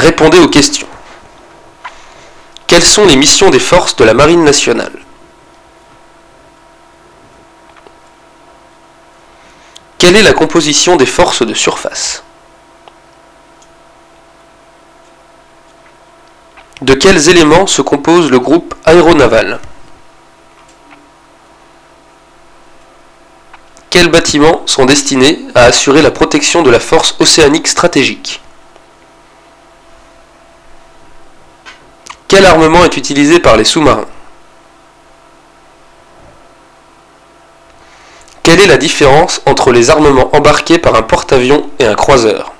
Répondez aux questions. Quelles sont les missions des forces de la Marine nationale? Quelle est la composition des forces de surface? De quels éléments se compose le groupe aéronaval? Quels bâtiments sont destinés à assurer la protection de la force océanique stratégique? Quel armement est utilisé par les sous-marins? Quelle est la différence entre les armements embarqués par un porte-avions et un croiseur?